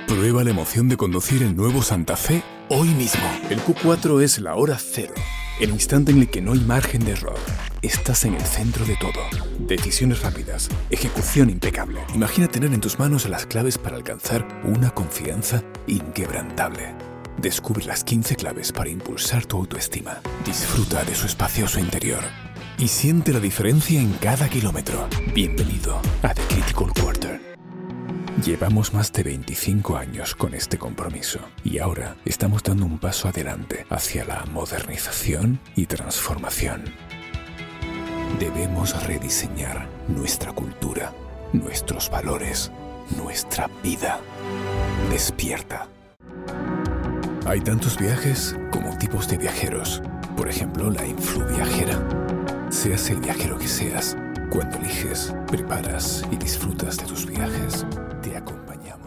Prueba la emoción de conducir el nuevo Santa Fe hoy mismo. El Q4 es la hora cero, el instante en el que no hay margen de error. Estás en el centro de todo. Decisiones rápidas, ejecución impecable. Imagina tener en tus manos las claves para alcanzar una confianza inquebrantable. Descubre las 15 claves para impulsar tu autoestima. Disfruta de su espacioso interior y siente la diferencia en cada kilómetro. Bienvenido a The Critical Quarter. Llevamos más de 25 años con este compromiso y ahora estamos dando un paso adelante hacia la modernización y transformación. Debemos rediseñar nuestra cultura, nuestros valores, nuestra vida. Despierta. Hay tantos viajes como tipos de viajeros. Por ejemplo, la influviajera. Seas el viajero que seas, cuando eliges, preparas y disfrutas de tus viajes, te acompañamos.